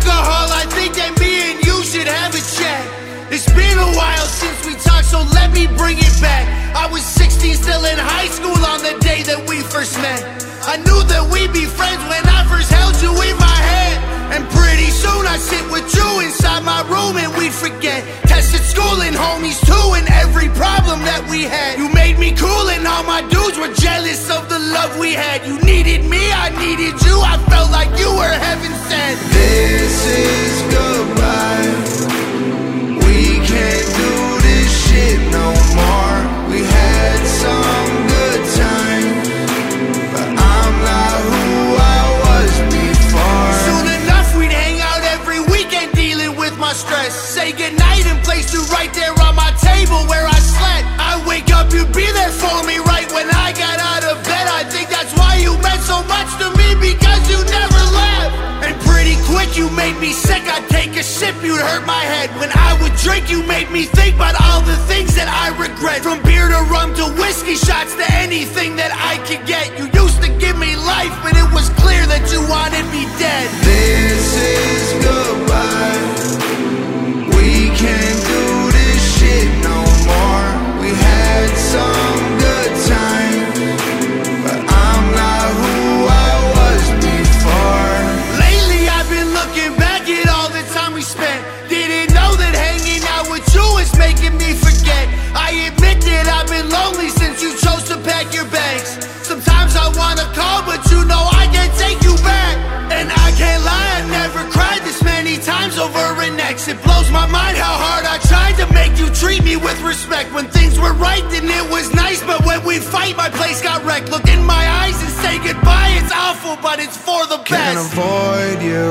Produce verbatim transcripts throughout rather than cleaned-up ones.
alcohol, I think that me and you should have a chat. It's been a while since we talked, so let me bring it back. I was sixteen, still in high school on the day that we first met. I knew that we'd be friends when I first held you in my hand. And pretty soon I'd sit with you inside my room and we'd forget. Tested school and homies too, and every problem that we had. You made me cool and all my dudes were jealous of the love we had. You needed me, I needed you, I felt like you were heaven sent. This is goodbye. We can't do this shit no more. We had some good times, but I'm not who I was before. Soon enough we'd hang out every weekend dealing with my stress. Say goodnight and place you right there on my table where I slept. I wake up, you'd be there for me right when I got out of bed. I think that's why you meant so much to me, because you never left. And pretty quick you made me sick, I'd take a sip, you'd hurt my head. When I would drink you made me think about all the things that I regret. From beer to rum to whiskey shots to anything that I could get. You used to give me life, but it was clear that you wanted me dead. This is goodbye. We can't do this shit no more. We had some good times, but I'm not who I was before. Lately I've been looking back at all the time we spent. Didn't know that hanging out with you is making me forget. I admit that I've been lonely since you chose to pack your bags. Sometimes I wanna call, but you know I can't take you back. And I can't lie, I never cried this many times over an ex. It blows my mind how hard I tried to make you treat me with respect. When things were right then it was nice, but when we fight my place got wrecked. Look in my eyes and say goodbye, it's awful but it's for the best. Can't avoid you.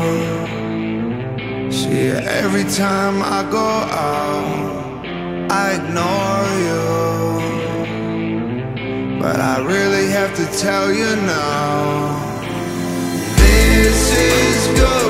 See, every time I go out, I ignore you. But I really have to tell you now, this is good.